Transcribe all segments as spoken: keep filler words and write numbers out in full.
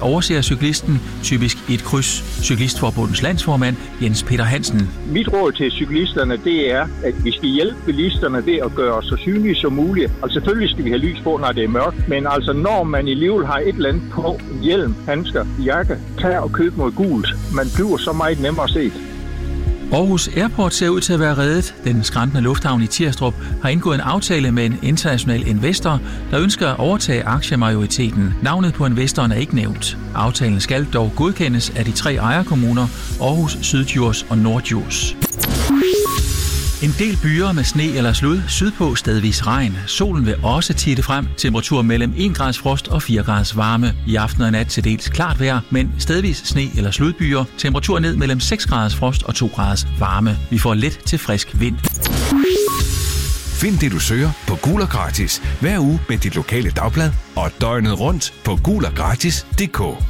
overser cyklisten typisk i et kryds. Cyklistforbundets landsformand Jens Peter Hansen. Mit råd til cyklisterne, det er, at vi skal hjælpe bilisterne ved at gøre os så synlige som muligt. Og selvfølgelig skal vi have lys på, når det er mørkt. Men altså, når man i livet har et eller andet på, hjelm, handsker, jakke, tag og køb noget gult. Man bliver så meget nemmere set. Aarhus Airport ser ud til at være reddet. Den skrantende lufthavn i Tirstrup har indgået en aftale med en international investor, der ønsker at overtage aktiemajoriteten. Navnet på investoren er ikke nævnt. Aftalen skal dog godkendes af de tre ejerkommuner, Aarhus, Syddjurs og Nordjurs. En del byer med sne eller slud, sydpå stedvis regn. Solen vil også titte frem. Temperatur mellem en grads frost og fire grads varme. I aften og nat til dels klart vejr, men stedvis sne eller sludbyer. Temperatur ned mellem seks graders frost og to graders varme. Vi får let til frisk vind. Find det, du søger på Gul og Gratis. Hver uge med dit lokale dagblad og døgnet rundt på gul og gratis punktum d k.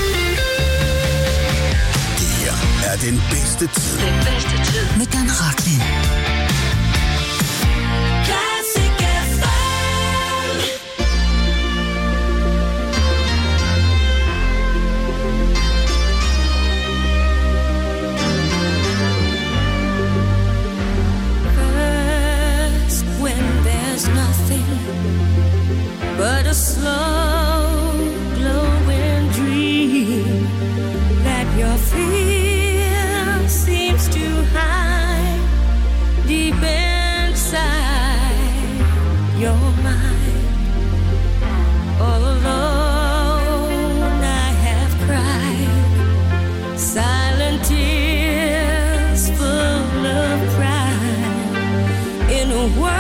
Det her er den bedste tid. Den bedste tid med Dan Rachlin. But a slow glowing dream that your fear seems to hide deep inside your mind. All alone I have cried silent tears full of pride in a world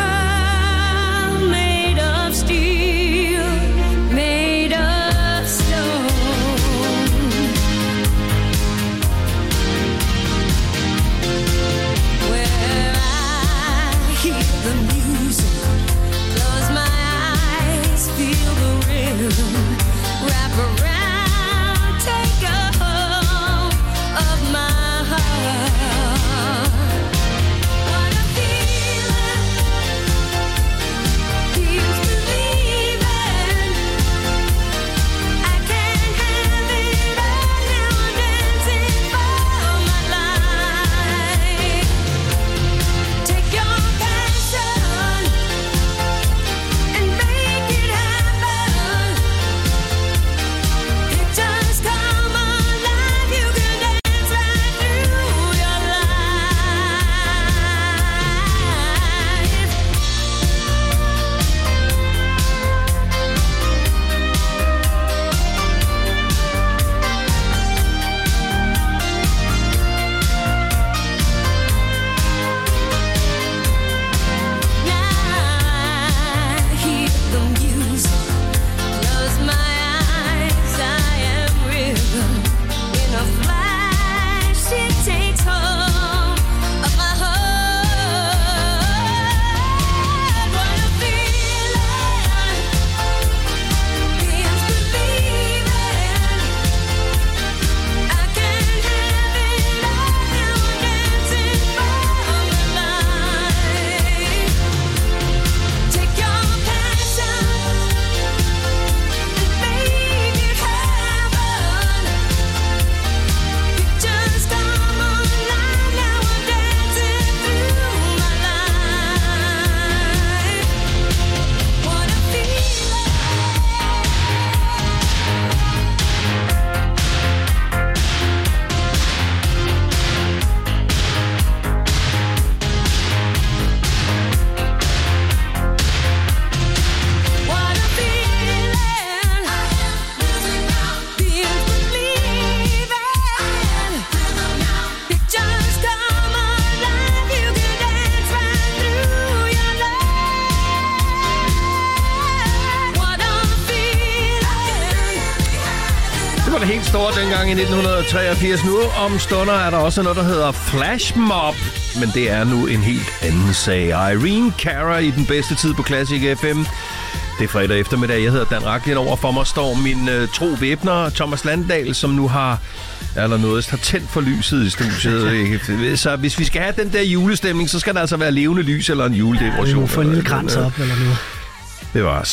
dengang i nitten treogfirs. Nu om stunder er der også noget, der hedder Flashmob, men det er nu en helt anden sag. Irene Cara i den bedste tid på Classic F M. Det er fredag eftermiddag. Jeg hedder Dan Rachlin. Over for mig står min uh, tro væbner, Thomas Landdal, som nu har eller noget har tændt for lyset i studiet. Så hvis vi skal have den der julestemning, så skal der altså være levende lys eller en juledekoration. Ja, vi må få en lille krans op eller noget. Det var os.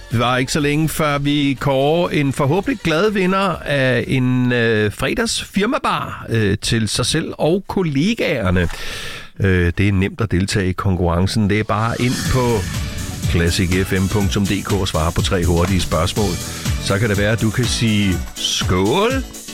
Det var ikke så længe, før vi kårer en forhåbentlig glad vinder af en øh, fredags firmabar øh, til sig selv og kollegaerne. Øh, det er nemt at deltage i konkurrencen. Det er bare ind på classic f m punktum d k og svare på tre hurtige spørgsmål. Så kan det være, at du kan sige skål.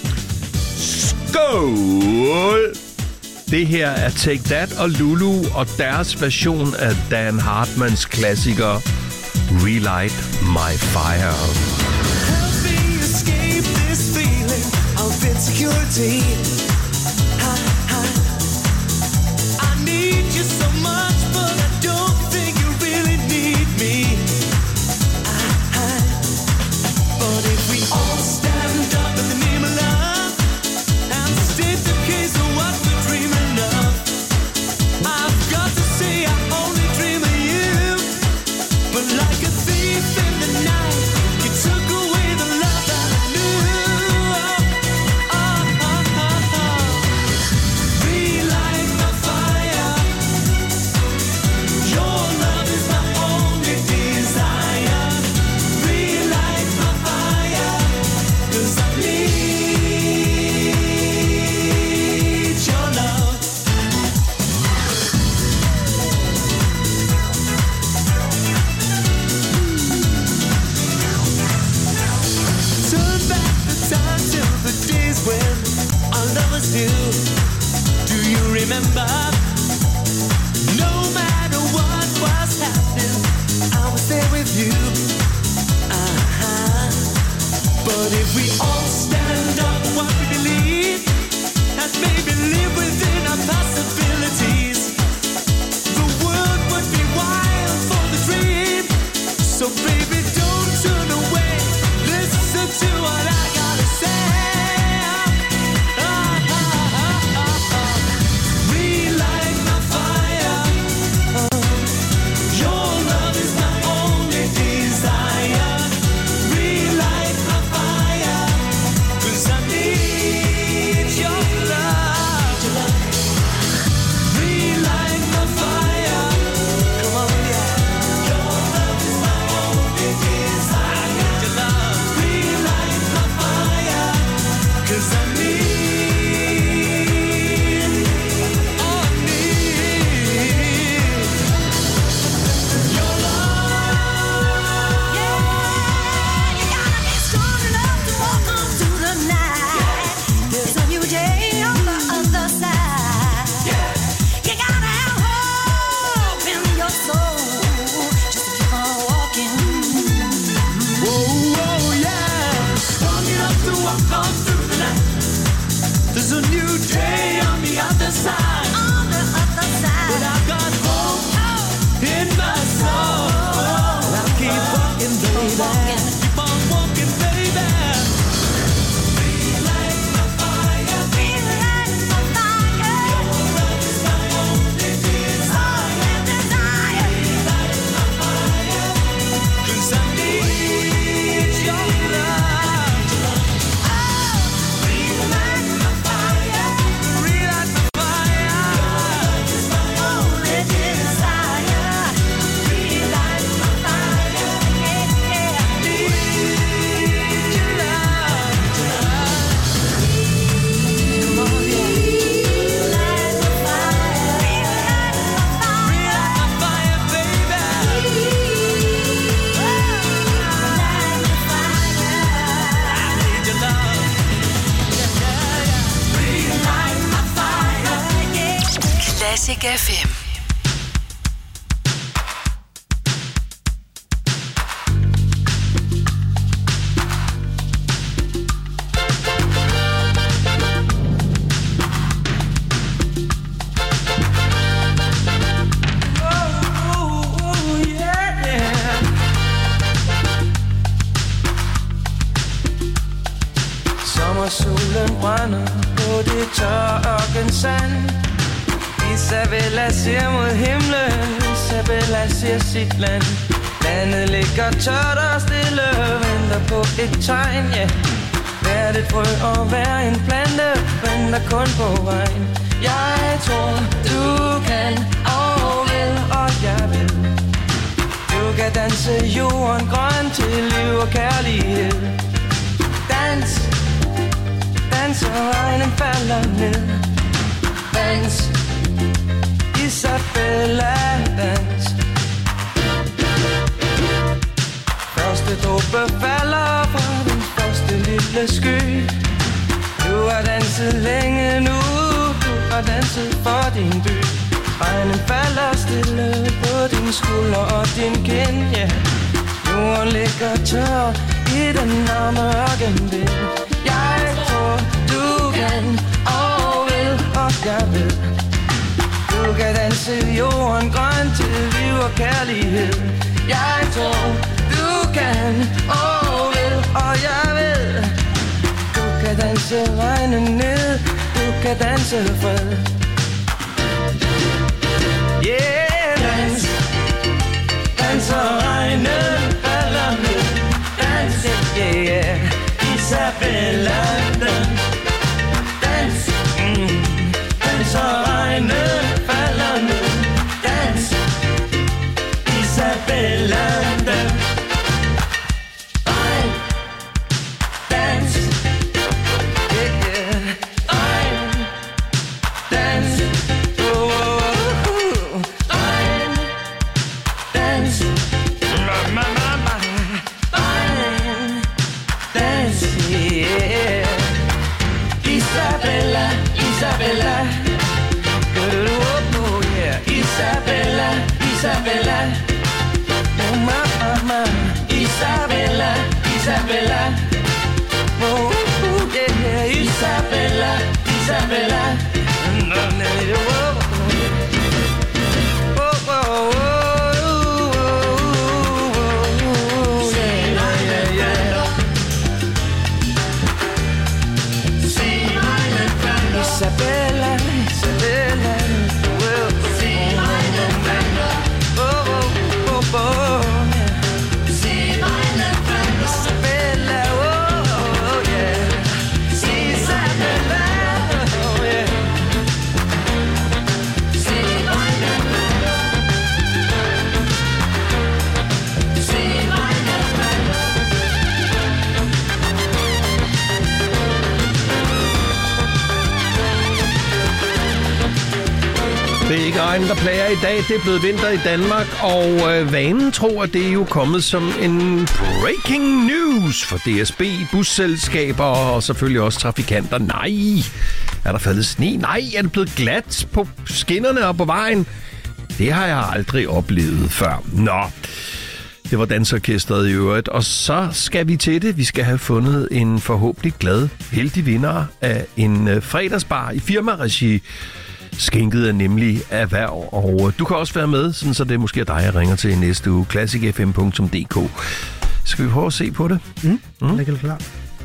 Skål! Det her er Take That og Lulu og deres version af Dan Hartmans klassiker Relight My Fire. Help me escape this feeling of insecurity. I, I, I need you so much, but I don't think you really need me. I, I, but if we all stand up in the name of love and state the case of what we're dreaming of, I've got to say I only dream of you. But like a thief in the night, you took away the love that I knew. Oh, oh, oh, oh. Relight my fire. Your love is my only desire. Relight my fire, 'cause I need your love. Turn back the time till the days when our love was new. Do you remember? No matter what was happening, I was there with you. Uh-huh. But if we all stand up what we believe and maybe live within our possibilities, the world would be wild for the dream. So baby, don't turn away. Listen to what I gotta say. Ah, ah, ah, ah, ah. Relight my fire. Uh, your love is my only desire. Relight my fire, 'cause I need your love. Relight my fire. Come on, yeah. Your love is my only desire. I need your love. Relight my fire, 'cause I need, oh, I need your love. Yeah, you gotta be strong enough to walk on through the night. There's a new day on the other side. You gotta have hope in your soul just to keep on walking. Whoa, whoa, yeah. Strong enough to walk on through the night. There's a new day on the other side. On the other side. But I've got hope in my soul. And I'll keep walking, baby. walking. Keep on walking, baby. Relight my fire. Relight my fire. Your love is my only desire. Desire. Relight my fire, 'cause I need your love. Oh, relight my fire. Relight my fire. Your love is my Only desire. Relight my fire. Yeah, yeah. need your love. Come on, yeah. Relight my fire. Relight my fire. Relight my fire, baby. Relight my fire. I need your love. Yeah, yeah, yeah. Relight my fire. Yeah. Classic F M. Sommersolen brænder på det tørre sand. Isabella ser mod himlen, Isabella ser sit land. Landet ligger tørt og stille, venter på et tegn, ja. Vær det frø og vær en plante, venter kun på vejen. Jeg tror, du kan og vil, og jeg vil. Du kan danse jorden grøn til liv og kærlighed. Dans, dans og regnen falder ned. Dans, Isabella, dans. Første dråbe falder fra den første lille sky. Du har danset længe nu, du har danset for din by. Regnen falder stille på din skulder og din kind, ja. Jorden ligger tør i den varme ørkenvind. Jeg tror, du kan og vil, og jeg ved. Du kan danse jorden grøn til liv og kærlighed. Jeg tror, du kan og vil, og jeg ved. Du kan danse regnen ned, du kan danse fred. Yeah, dans, dans og regnen falder ned. Dans, yeah, yeah, Isabella, dans, dans, mm. Dans og regnen falder ned. Dans, Isabella, dans. Regn, dans, yeah, yeah, regn, dans. Isabella, Isabella, oh yeah, Isabella, Isabella, oh mama, Isabella, Isabella, oh yeah, Isabella, Isabella, oh oh oh. Isabella, Isabella, well, see my love, oh, oh, oh, oh, see my love, Isabella, oh, oh, yeah, see Isabella, oh, yeah, see my love, see my love. Det er ikke regn, der plager i dag. Det er blevet vinter i Danmark, og øh, vanen tror, at det er jo kommet som en breaking news for D S B, busselskaber og selvfølgelig også trafikanter. Nej, er der faldet sne? Nej, er det blevet glat på skinnerne og på vejen? Det har jeg aldrig oplevet før. Nå, det var dansorkestret i øvrigt, og så skal vi til det. Vi skal have fundet en forhåbentlig glad, heldig vinder af en øh, fredagsbar i firmaregi. Skænket er nemlig erhverv, og du kan også være med, sådan så det er måske dig, jeg ringer til i næste uge. classic f m punktum d k. Skal vi prøve at se på det? Mm, mm. det er klar.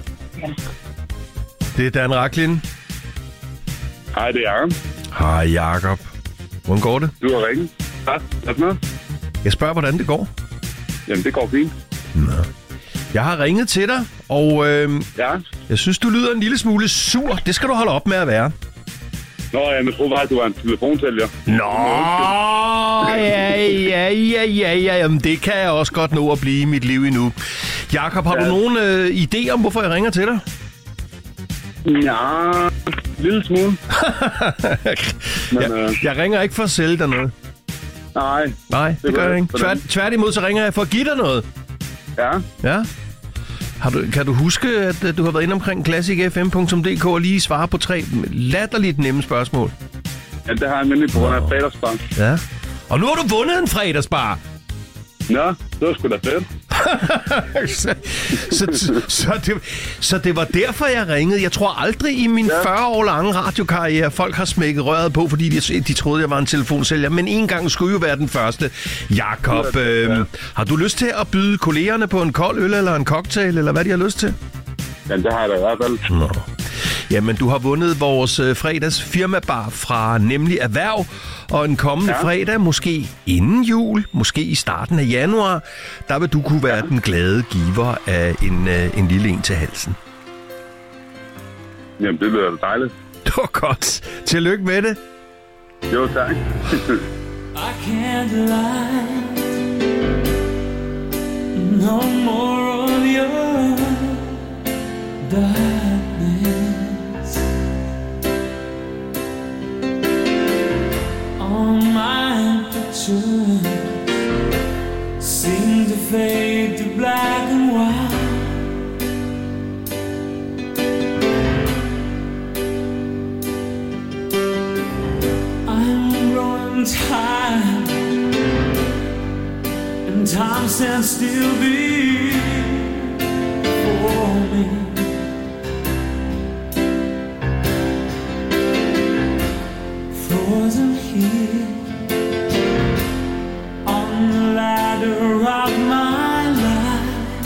Det er Dan Rachlin. Hej, det er Jacob. Hej, Jacob. Hvordan går det? Du har ringet. Ja, er det noget? Jeg spørger, hvordan det går. Jamen, det går fint. Nå. Jeg har ringet til dig, og øh, ja. jeg synes, du lyder en lille smule sur. Det skal du holde op med at være. Nå, jeg troede bare, at du var en telefonsælger. Nå, ja, ja, ja, ja, ja. Jamen, det kan jeg også godt nå at blive i mit liv endnu. Jakob, har ja. du nogen øh, idé om, hvorfor jeg ringer til dig? Ja, en lille smule. Men, jeg, øh... jeg ringer ikke for at sælge dig noget. Nej. Nej, det, det gør jeg ikke. Tvært, tværtimod, så ringer jeg for at give dig noget. Ja. Ja. Har du, kan du huske, at, at du har været inde omkring classic f m punktum d k og lige svare på tre latterligt nemme spørgsmål? Ja, det har jeg nemlig på grund af fredagsbar. Ja. Og nu har du vundet en fredagsbar. Nå, det var sgu da fedt. så, så, så, det, så det var derfor, jeg ringede. Jeg tror aldrig i min ja. fyrre år lange radiokarriere, folk har smækket røret på, fordi de, de troede, jeg var en telefonsælger. Men en gang skulle jo være den første. Jakob, ja, øh, ja. har du lyst til at byde kollegerne på en kold øl eller en cocktail, eller hvad de har lyst til? Ja, det har jeg da i hvert fald. Nå. Jamen, du har vundet vores øh, fredags firmabar fra nemlig Erhverv, og en kommende ja. fredag, måske inden jul, måske i starten af januar, der vil du kunne være ja. den glade giver af en, øh, en lille en til halsen. Jamen, det lyder dejligt. Det var godt. Tillykke med det. Jo, tak. I can't lie. No more of your darkness. All my pictures seem to fade to black and white. I'm growing tired, and time stands still before me. Frozen here on the ladder of my life.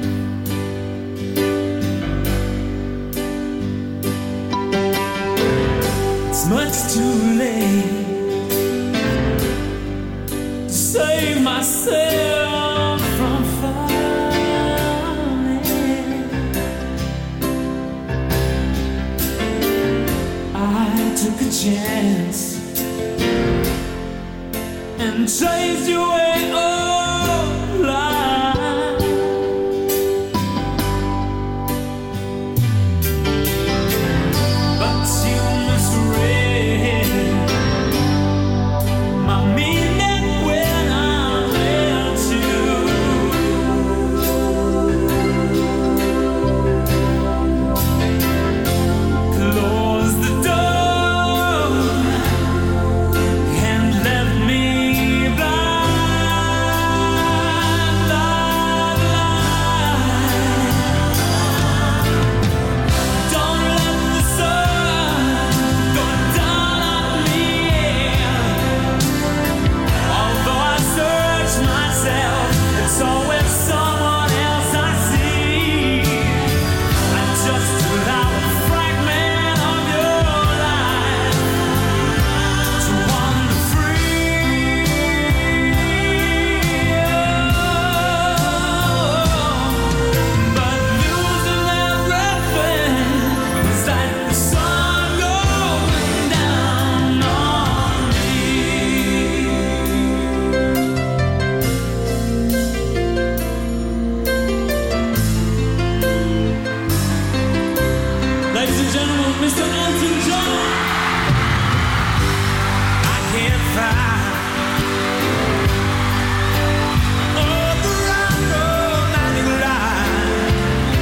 It's much too late to save myself from falling. I took a chance and chased you away alive. But you misread my meaning when I left you. Close the door and left me blind, blind, blind. Don't let the sun go down on me. Although I search myself, it's always someone else I see. I just allow a fragment of your life to wander free. But losing everything was like the sun going down on me. Ladies and gentlemen, Mister Elton John. I can't find all the right romantic line.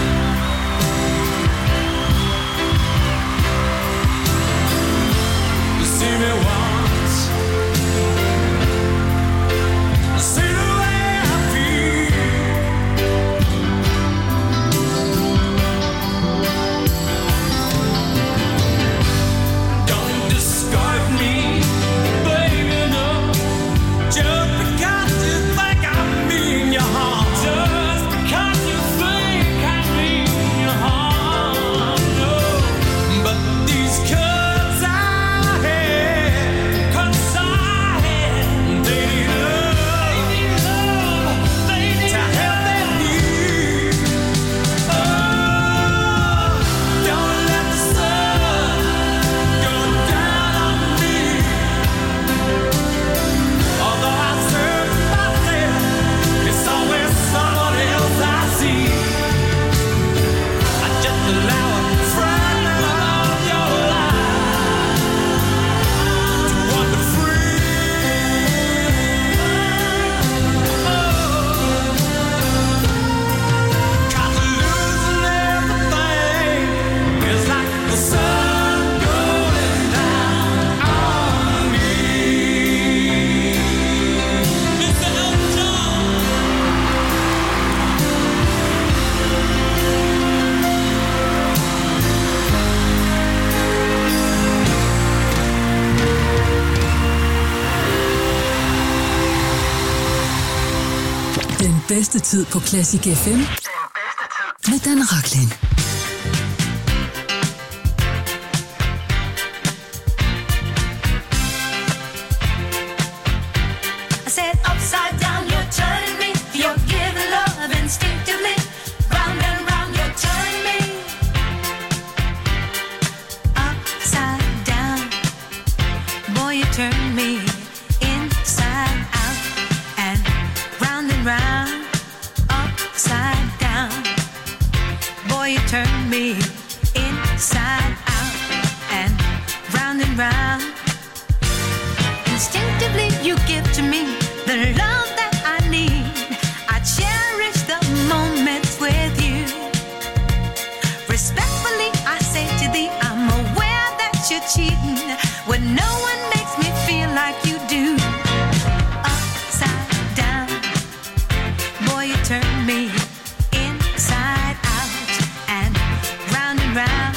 You see me once, see the way I feel. Don't discard me, baby, no. Just because you think I mean you harm. Just because you think I mean you harm, no. But these cuts I had, cuts I had, they need love, they need love, they need to help them need. Oh, don't let the sun go down on me. Although I search myself, it's always someone else I see. I just allow a fragment of your life to wander free. Cause losing everything is like the sun going down on me. Mister Elton John. Den bedste tid på Classic F M med Dan Rachlin. I said upside down, you're turning me. You're giving love instinctively. Round and round, you're turning me. Upside down, boy, you turn me inside out. And round and round, up round,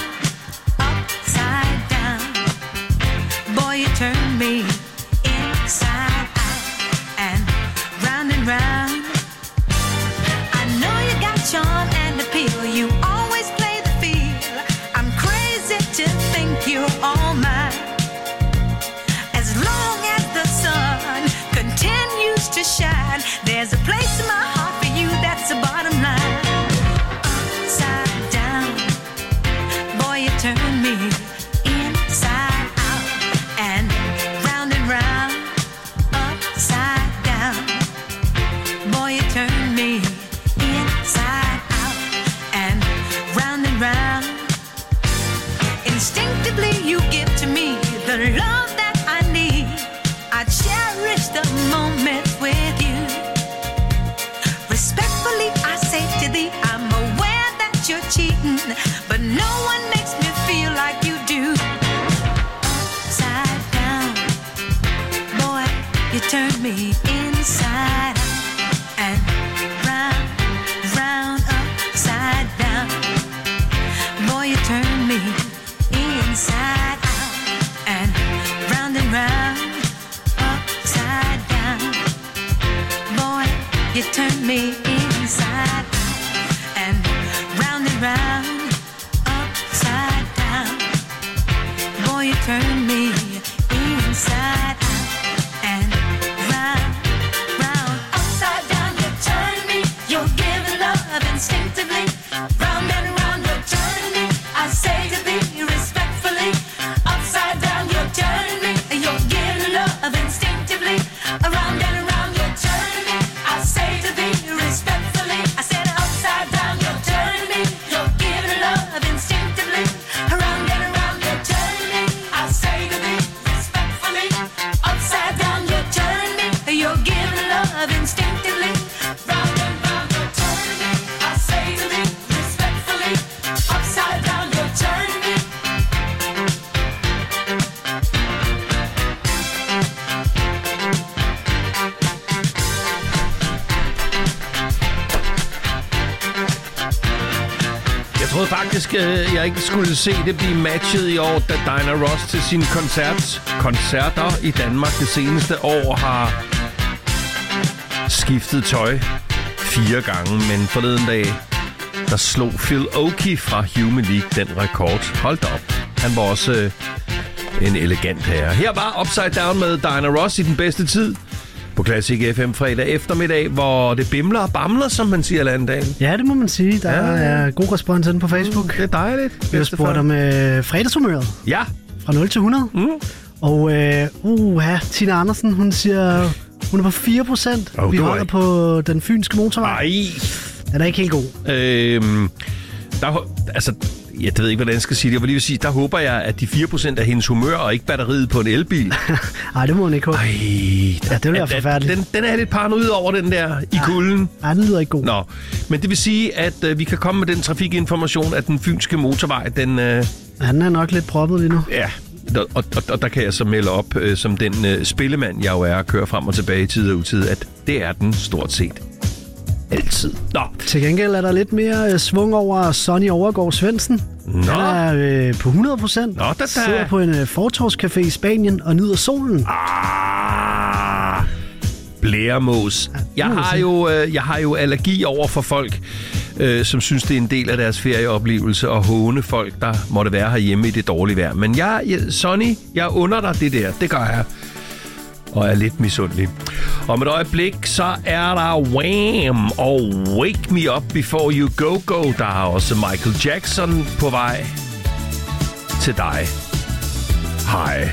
upside down. Boy, you turn me inside out and round and round. I know you got charm and appeal. You always play the field. I'm crazy to think you're all mine. As long as the sun continues to shine, there's a place in my heart for you. That's the bottom line. Upside down, boy, you turn me inside out and round and round. Upside down, boy, you turn me inside out and round and round. Instinctively you give to me the love that I need. I cherish the moments with you. Respectfully I say to thee, I'm aware that you're cheating, but no one makes me feel like you do. Upside down, boy, you turn me inside out and round, round, upside down. Boy, you turn me inside out and round and round, upside down. Boy, you turn me inside out and round and round, upside down. Boy, you turn me inside out and round, round, upside down. You turn me, you're giving love instinctively. Round and round, you're turning me. I say to thee respectfully, upside down, you're turning me. You're giving love instinctively. Around and around, you're turning me. I say to thee respectfully, I said upside down, you're turning me. You're giving love instinctively. Around and around, you're turning me. I say to thee respectfully, upside down, you're turning me. You're giving love instinctively. Round and round, you're turning me. I say to thee respectfully, upside down, you're turning me. Jeg troede faktisk, øh, jeg ikke skulle se det blive matchet i år, da Diana Ross til sine koncert, koncerter i Danmark det seneste år har skiftet tøj fire gange. Men forleden dag, der slog Phil Oakey fra Human League den rekord. Hold da op. Han var også øh, en elegant herre. Her var Upside Down med Diana Ross i den bedste tid på Classic F M fredag eftermiddag, hvor det bimler og bamler, som man siger, Landal. Ja, det må man sige. Der ja. er god respons inde på Facebook. Mm, det er dejligt. Vi har spurgt om øh, fredagshumøret. Ja. Fra nul til hundrede. Mm. Og øh, uh, ja, Tina Andersen, hun siger, hun er på fire procent. Oh, Vi holder på den fynske motorvej. Ej. Den er ikke helt god. Øhm, der, altså, jeg ved ikke, hvordan jeg skal sige det. Jeg vil lige sige, der håber jeg, at de fire procent er hendes humør, og ikke batteriet på en elbil. Nej, det må hun ikke håbe. Ej, ja, det vil være forfærdeligt. Den, den er lidt paranoid over den der i ja. kulden. Nej, den lyder ikke god. Nå, men det vil sige, at øh, vi kan komme med den trafikinformation, at den fynske motorvej, den... Øh, ja, den er nok lidt proppet lige nu. Ja, og, og, og der kan jeg så melde op, øh, som den øh, spillemand, jeg jo er, at køre frem og tilbage i tid og utid, at det er den stort set altid. Nå. Til gengæld er der lidt mere øh, svung over Sonny Overgaard Svendsen. Nå. Han er øh, på hundrede procent. Nå, da, da. Sidder på en øh, fortovscafé i Spanien og nyder solen. Ah, blæremos. Jeg har jo, øh, jeg har jo allergi over for folk, øh, som synes, det er en del af deres ferieoplevelse at håne folk, der måtte være herhjemme i det dårlige vejr. Men jeg, jeg, Sonny, jeg under dig det der. Det gør jeg. Og er lidt misundelig. Om et øjeblik, så er der Wham! Og Wake Me Up Before You Go Go. Der er også Michael Jackson på vej til dig. Hej.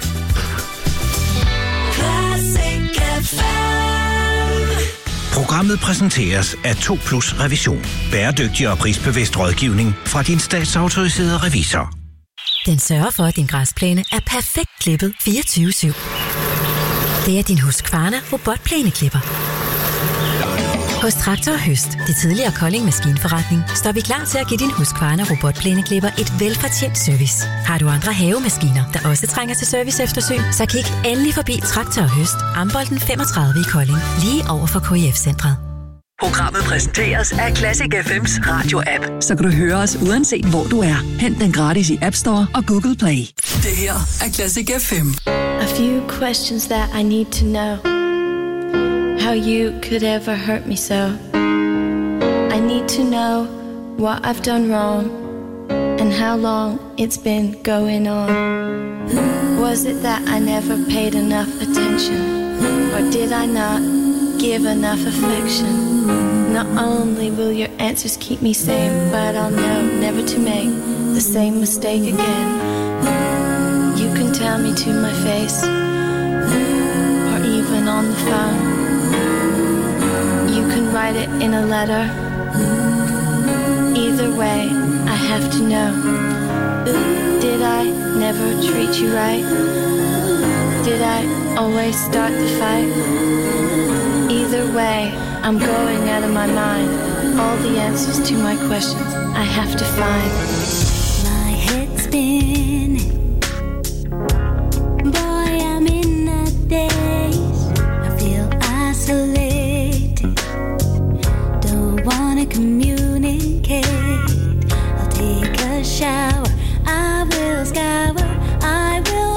Programmet præsenteres af to plus Revision. Bæredygtig og prisbevidst rådgivning fra din statsautoriserede revisor. Den sørger for, at din græsplæne er perfekt klippet fireogtyve syv. Det er din Husqvarna robotplæneklipper. Hos Traktor og Høst, det tidligere Kolding Maskinforretning, står vi klar til at give din Husqvarna robotplæneklipper et velfortjent service. Har du andre havemaskiner, der også trænger til service eftersyn, så kig endelig forbi Traktor og Høst, Ambolden femogtredive i Kolding, lige over for K I F-centret. Programmet præsenteres af Classic F M's radio-app. Så kan du høre os uanset hvor du er. Hent den gratis i App Store og Google Play. Det her er Classic F M. A few questions that I need to know. How you could ever hurt me so. I need to know what I've done wrong and how long it's been going on. Was it that I never paid enough attention, or did I not give enough affection? Not only will your answers keep me sane, but I'll know never to make the same mistake again. You can tell me to my face, or even on the phone. You can write it in a letter. Either way, I have to know. Did I never treat you right? Did I always start the fight? Either way, I'm going out of my mind. All the answers to my questions I have to find. My head's spinning. Boy, I'm in a daze. I feel isolated. Don't wanna communicate. I'll take a shower. I will scour. I will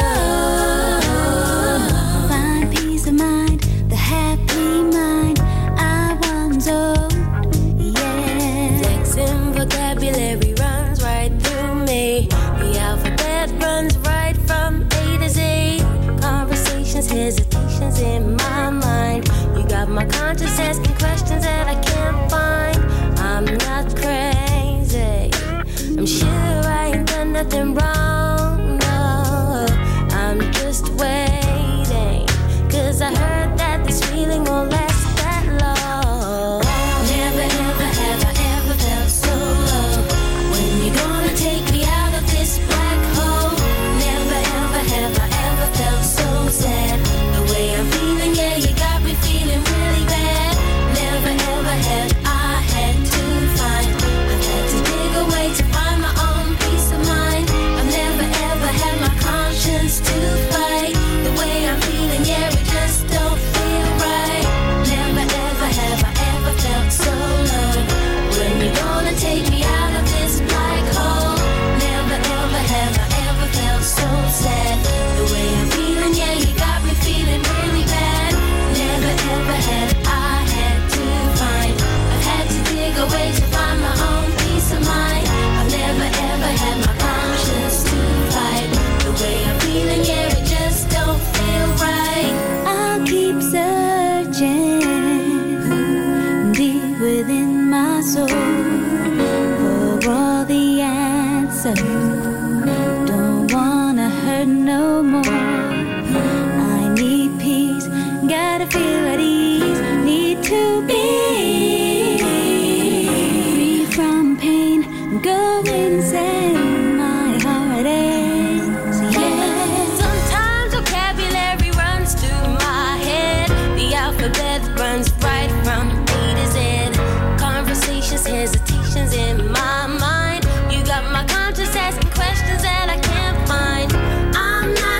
run. Find peace of mind. The happy mind I once owned. Yeah. Flexing vocabulary runs right through me. The alphabet runs right from A to Z. Conversations, hesitations in my mind. You got my conscience asking questions that I can't find. I'm not crazy. I'm sure I ain't done nothing wrong. No, I'm just waiting. Cause I heard that this feeling won't last that long. Never ever have I ever felt so low. When you gonna take me out of this black hole? Never ever have I ever felt so sad. The way I'm feeling, yeah, you got me feeling really bad. Never ever have I had to find. I've had to dig away to find my own peace of mind. I've never ever had my conscience to fight. The way I'm feeling, yeah, it just don't feel right. Never ever have I ever felt so low. When you gonna take me out of this black hole? Never ever have I ever felt so sad. The way I'm feeling, yeah, you got me feeling really bad. Never ever have I had to find. I've had to dig away to find my own peace of mind. I've never ever had my conscience to fight. The way I'm feeling, yeah, it just don't feel right. I'll keep searching deep within my soul for all the answers. Don't wanna hurt no more. I need peace, gotta feel at ease. Need to be free from pain, go insane. My heart aches, yeah. Sometimes vocabulary runs through my head. The alphabet runs right from A to Z. Conversations, hesitations in my mind. You got my conscience asking questions that I can't find. I'm not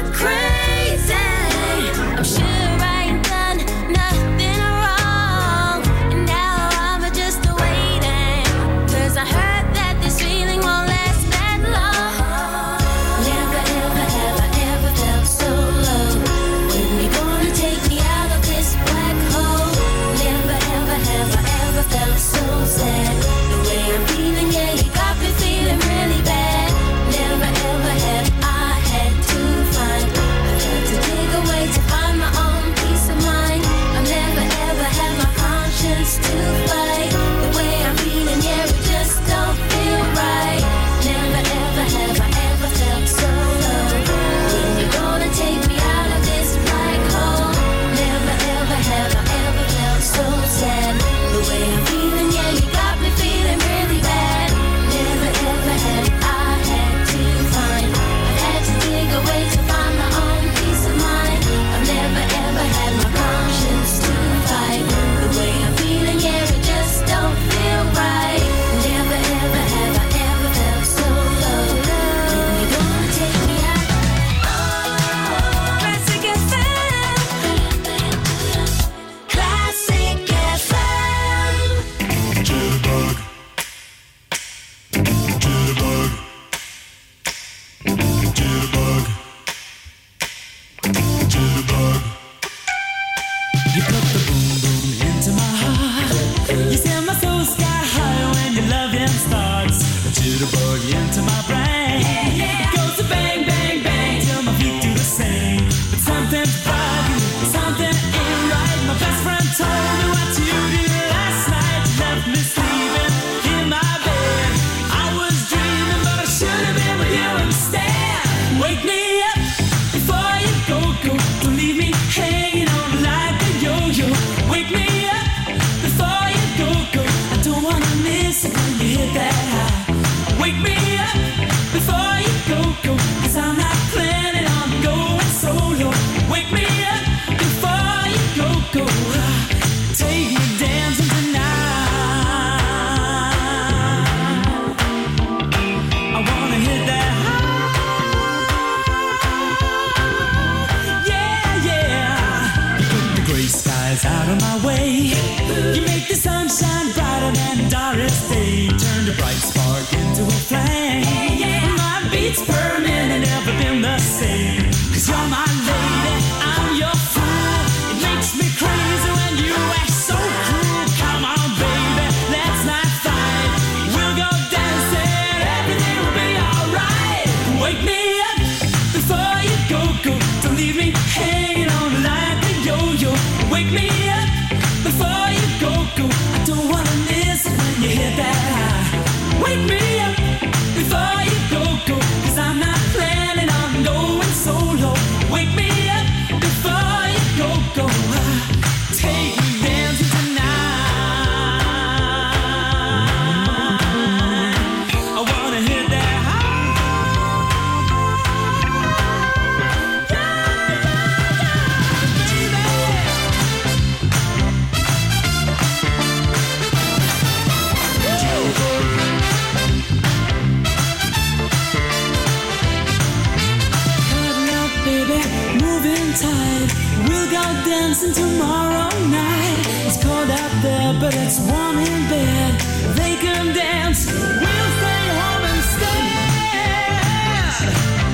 beats burning and never been the same. Cause you're my lady, I'm your fool. It makes me crazy when you act so cruel. Come on, baby, let's not fight. We'll go dancing, everything will be alright. Wake me up before you go, go. Don't leave me hanging on like a yo-yo. Wake me up before you go, go. I don't wanna miss it when you hit that high. Wake me up before you go, go. Cause I'm not planning on going solo. Wake me up before you go, go. Take me dancing tonight. I wanna hit that high. Tide. We'll go dancing tomorrow night. It's cold out there, but it's warm in bed. They can dance, we'll stay home instead.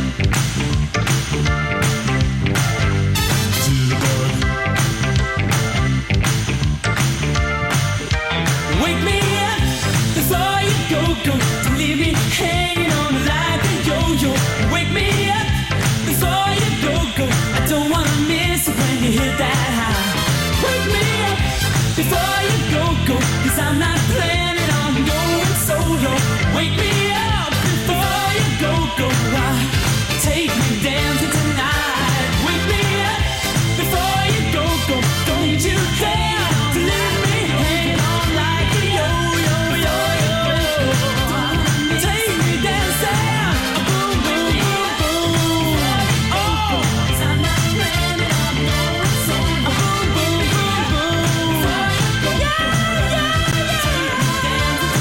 Wake me up before you go, go. Don't leave me hanging on like a yo-yo. Wake me up before you go, go. I don't wanna miss it when you hit that high. Wake me up before you go, go. Cause I'm not planning on going solo. Wake me up before you go, go. Take me dancing tonight. Wake me up before you go, go. Don't you dare to leave me hanging on like a yo-yo, yo-yo. Take me dancing. Boom, boom, boom, boom. Oh, 'cause I'm not planning on going solo. Boom, boom, boom, boom. Yeah, yeah, yeah. Take me dancing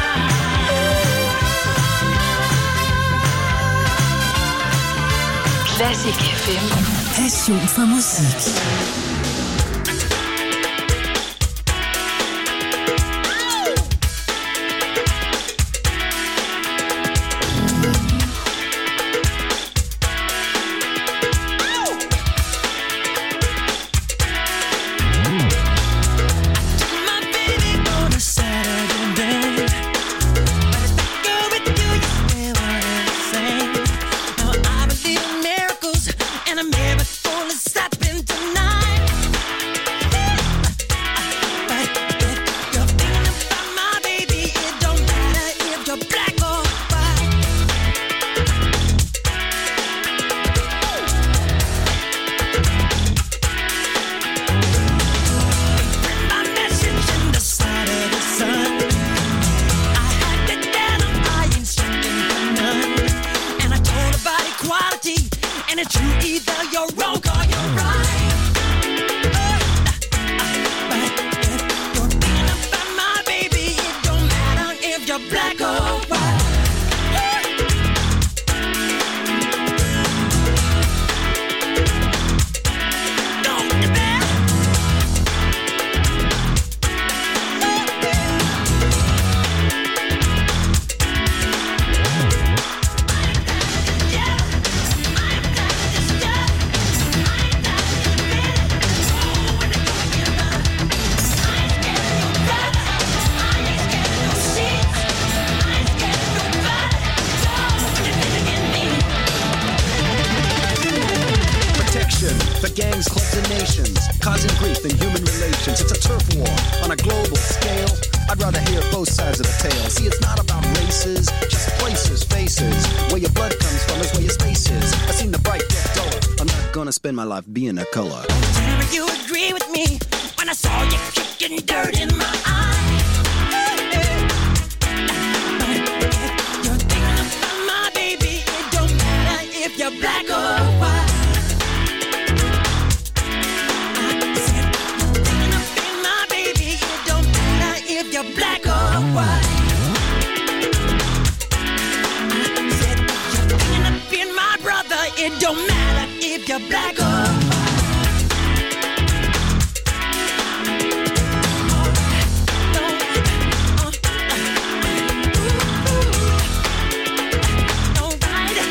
tonight. Classic F M. Passion for musik. Spend my life being a color. Did you agree with me when I saw you kicking dirt in my eye? You're thinking about my baby. It don't matter if you're black or white. I said you're thinking about my baby. It don't matter if you're black or white. I said you're thinking about my brother. It don't matter if you're black or white. Don't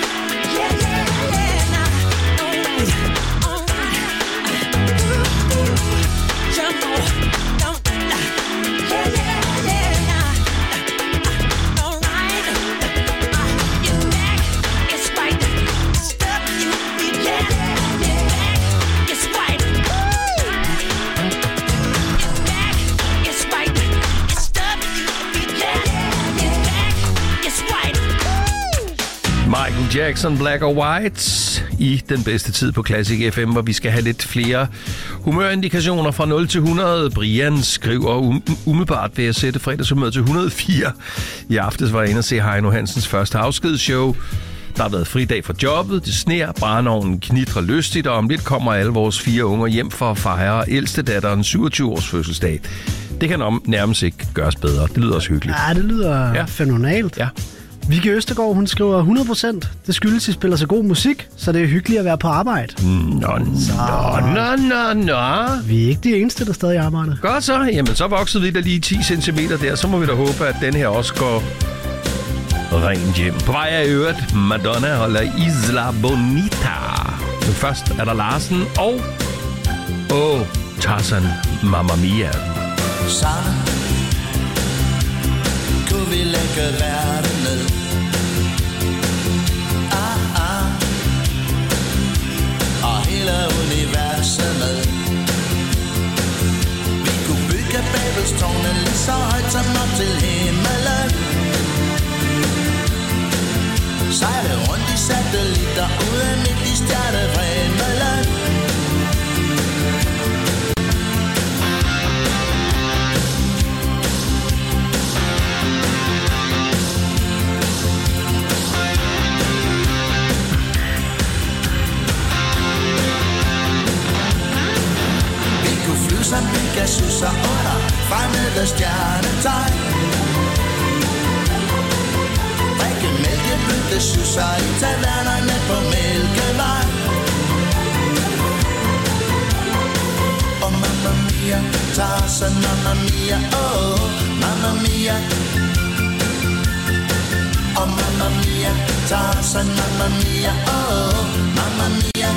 Michael Jackson, Black or White, i den bedste tid på Classic F M, hvor vi skal have lidt flere humørindikationer fra nul til hundrede. Brian skriver, um- umiddelbart ved at sætte fredagshumør til et hundrede og fire. I aftes var jeg inde og se Heino Hansens første afskedsshow. Der har været fridag fra jobbet, det sner, brændeovnen knitrer lystigt, og om lidt kommer alle vores fire unger hjem for at fejre ældste datterens syvogtyve års fødselsdag. Det kan om nærmest ikke gøres bedre. Det lyder også hyggeligt. Ja, det lyder ja. fænomenalt. Ja. Vicky Østergaard, hun skriver hundrede procent. Det skyldes, at I spiller så god musik, så det er hyggeligt at være på arbejde. Nå, nå, nå, nå, nå. Vi er ikke de eneste, der stadig arbejder. Godt så. Jamen, så voksede vi der lige ti centimeter der. Så må vi da håbe, at den her også går rent hjem. På vej af øvrigt, Madonna holder Isla Bonita. Men først er der Larsen og... Åh, oh, Tarzan, Mamma Mia. Sammen kunne vi lægge verden ned. Ah, ah. Og hele universet med. Vi kunne bygge Babels tårne lige så højt som op til himmelen. Sejle rundt i satellitter ude midt i stjernevrimelen. Som Pegasus og under fremmede stjernetegn. Drikke mælkebøtte susser i tavernerne på Mælkevej. Og Mamma Mia, Tarzan, Mamma Mia, oh, Mamma Mia. Og Mamma Mia, Tarzan, Mamma Mia, oh, Mamma Mia.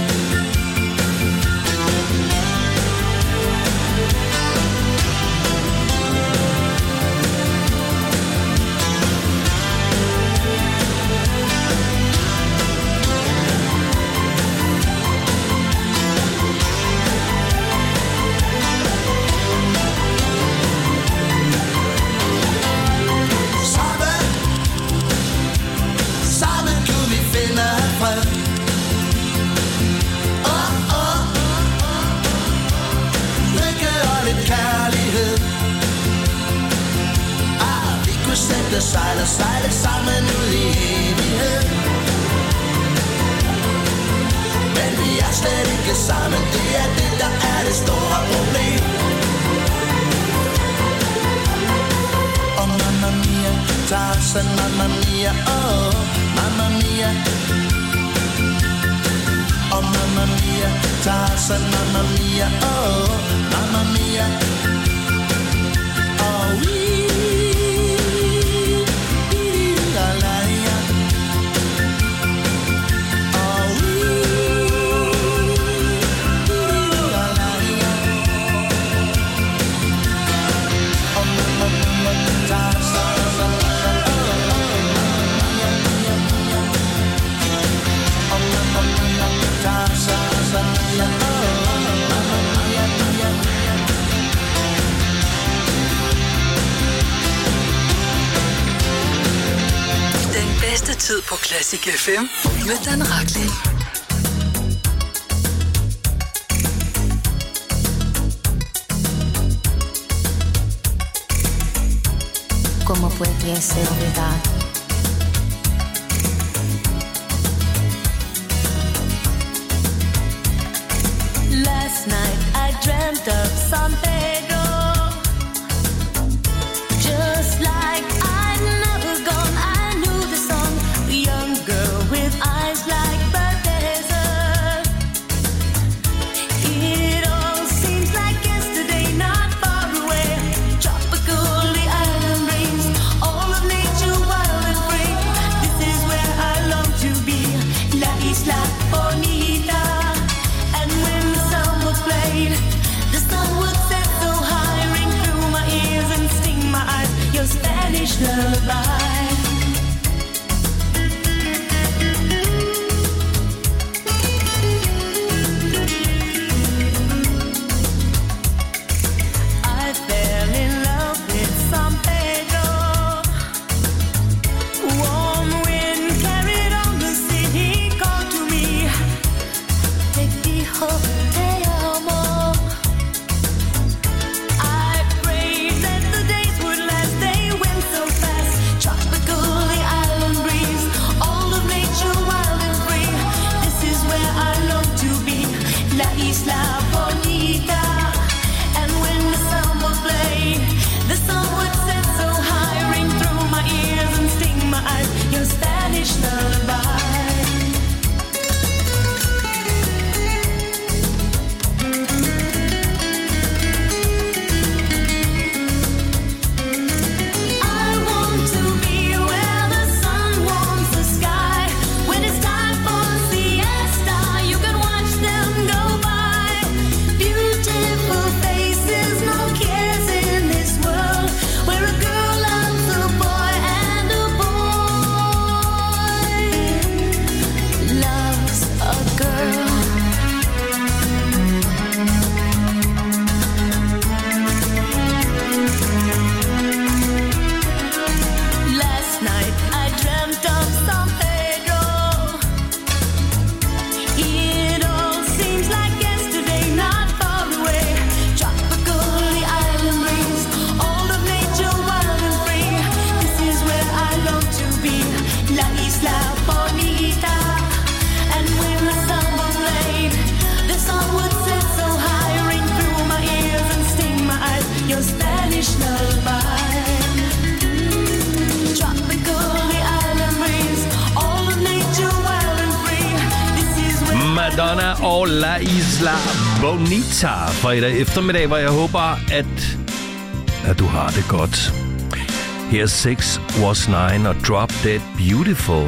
Sejle, sejle sammen ud i evighed. Men vi er slet ikke sammen. Det er det, der er det store problem. Og Mamma Mia, Tarzan, Mamma Mia, oh, Mamma Mia. Og Mamma Mia, Tarzan, Mamma Mia, oh, Mamma Mia. Oh, we bedste tid på Classic F M med Dan Racklin. ¿Cómo puede ser verdad? Last night I dreamt of San Pedro, just like I'd never gone. I knew the song, a young girl with eyes like bird desert. It all seems like yesterday, not far away. Tropical, the island breeze, all of nature wild and free. This is where I long to be, La Isla Bonita. And when the song was played, the sun would set so high, ring through my ears and sting my eyes. Your Spanish lullaby. I fell in love with San Pedro. Warm wind carried on the Madonna og La Isla Bonita fredag eftermiddag, hvor jeg håber, at, at du har det godt. Her six was nine og Drop Dead Beautiful.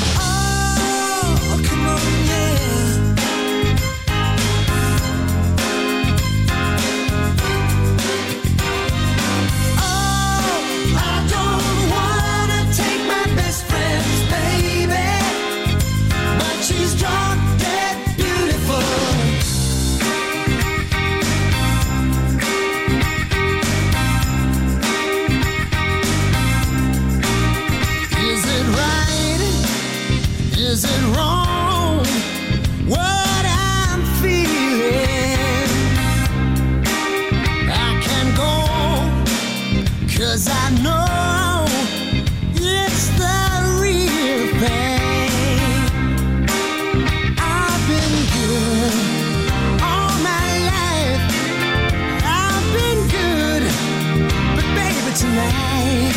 Is it wrong what I'm feeling? I can go, 'cause I know it's the real thing. I've been good all my life. I've been good, but baby tonight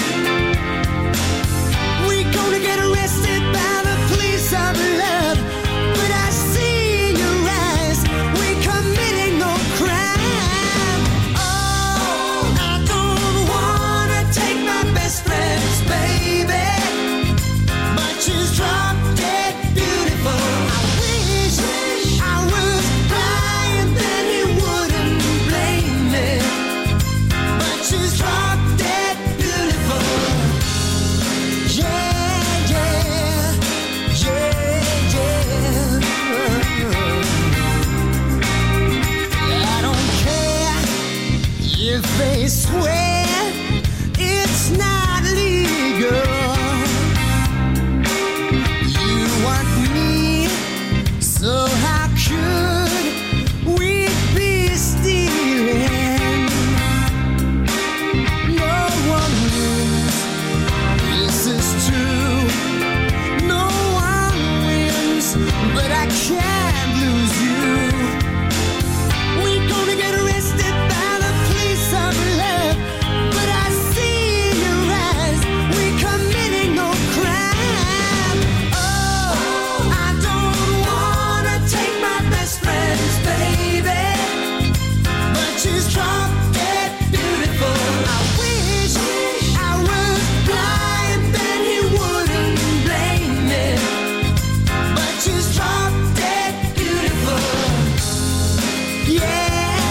we gonna get arrested by the police of love. But I see in your eyes we committing no crime. Oh, I don't wanna take my best friend's baby, but she's drop dead beautiful. I wish I was blind, then he wouldn't blame me, but she's drop dead beautiful. Yeah. If they swear it's not legal, you want me, so how could we be stealing? No one wins, this is true. No one wins, but I can't lose you. We're gonna get arrested by the police of love, but I see in your eyes we're committing no crime. Oh, I don't wanna take my best friend's baby, but she's drop dead beautiful. I wish I was blind, then he wouldn't blame me, but she's drop dead beautiful. Yeah.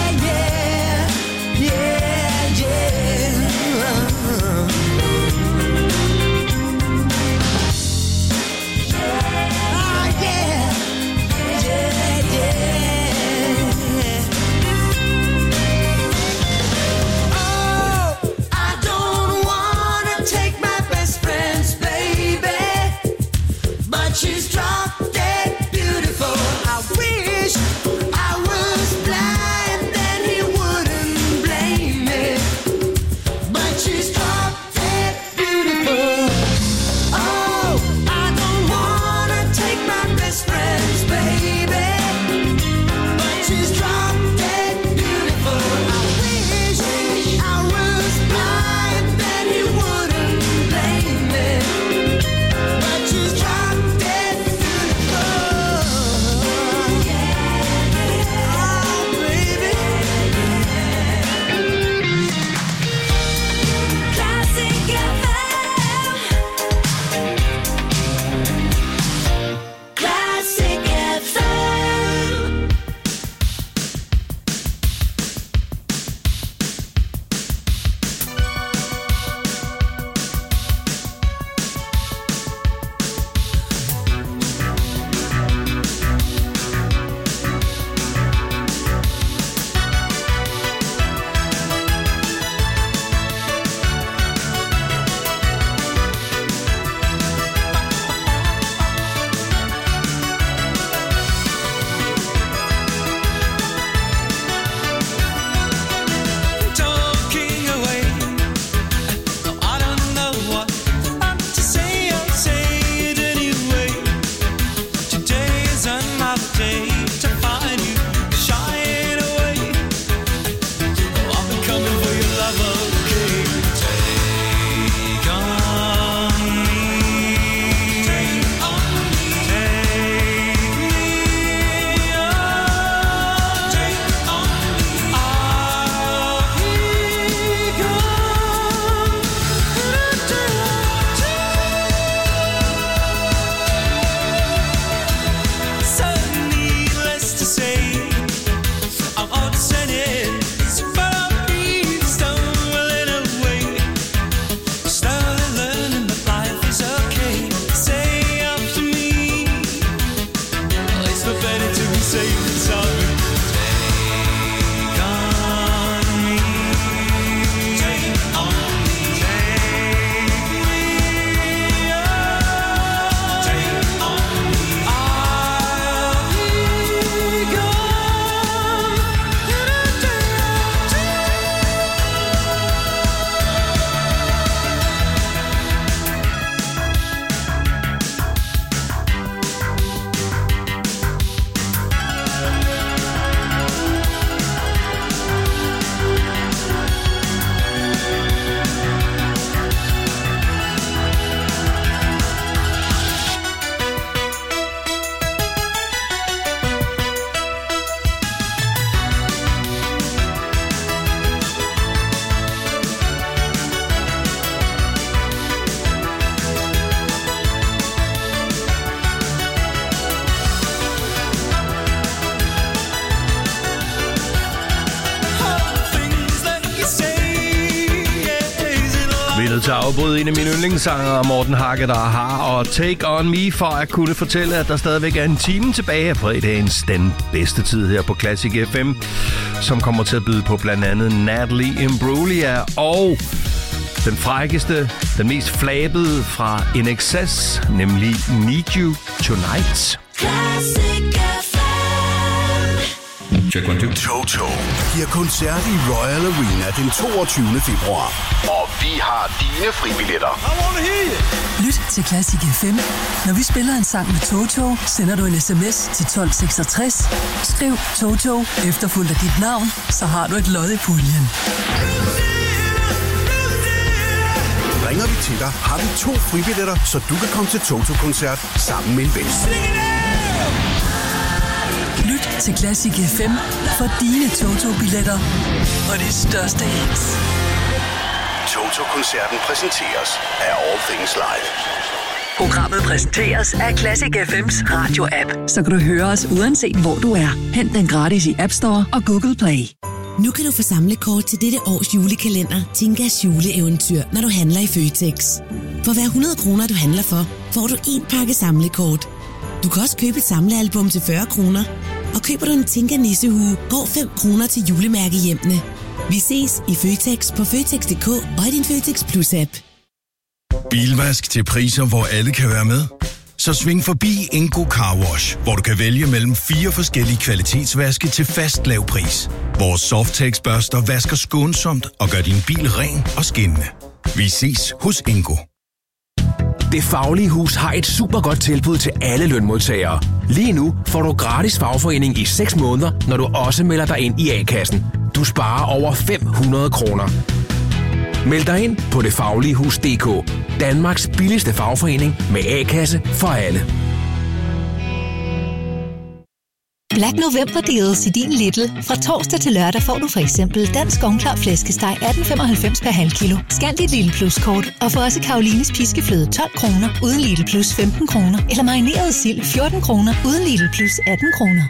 She's drop dead beautiful. I wish I was blind, then he wouldn't blame me, but she's drop dead beautiful. Oh, I don't wanna take my best friend's baby, but she's drop dead beautiful. I wish I was blind, then he wouldn't blame me, but she's drop dead beautiful. save the time. Take on me. Take on me. Take me. Oh, take on me. I'll be gone. Vi er nødt til at afbryde en af mine yndlingssanger, Morten Harket, der har, og Take On Me, for at kunne fortælle, at der stadigvæk er en time tilbage af fredagens Den Bedste Tid her på Classic F M, som kommer til at byde på blandt andet Natalie Imbruglia og den frækkeste, den mest flabede fra I N X S, nemlig Need You Tonight. Check one, two. Toto giver koncert i Royal Arena den toogtyvende februar. Og vi har dine fribilletter. Lyt til Classic F M. Når vi spiller en sang med Toto, sender du en sms til tolv seksogtres. Skriv Toto efterfulgt af dit navn, så har du et lod i puljen. Ringer vi til dig, har vi to fribilletter, så du kan komme til Toto-koncert sammen med en ven. Lyt til Classic F M for dine Toto-billetter og de største hits. Toto-koncerten præsenteres af All Things Live. Programmet præsenteres af Classic F M's radio-app, så kan du høre os uanset hvor du er. Hent den gratis i App Store og Google Play. Nu kan du få samlekort til dette års julekalender, Tinkas juleeventyr, når du handler i Føtex. For hver hundrede kroner, du handler for, får du en pakke samlekort. Du kan også købe et samlealbum til fyrre kroner. Og køber du en Tinka nissehue, går fem kroner til julemærkehjemmene. Vi ses i Føtex på Føtex punktum d k og i din Føtex Plus-app. Bilvask til priser, hvor alle kan være med. Så sving forbi Ingo Car Wash, hvor du kan vælge mellem fire forskellige kvalitetsvaske til fast lav pris. Vores Softex-børster vasker skånsomt og gør din bil ren og skinnende. Vi ses hos Ingo. Det Faglige Hus har et super godt tilbud til alle lønmodtagere. Lige nu får du gratis fagforening i seks måneder, når du også melder dig ind i A-kassen. Du sparer over fem hundrede kroner. Meld dig ind på det faglige hus punktum d k. Danmarks billigste fagforening med A-kasse for alle. Black November deals i din Lidl. Fra torsdag til lørdag får du for eksempel dansk ovnklar flæskesteg atten femoghalvfems per halv kilo. Scan dit Lidl Plus-kort og få også Karolines piskefløde tolv kroner uden Lidl Plus femten kroner. Eller marineret sild fjorten kroner uden Lidl Plus atten kroner.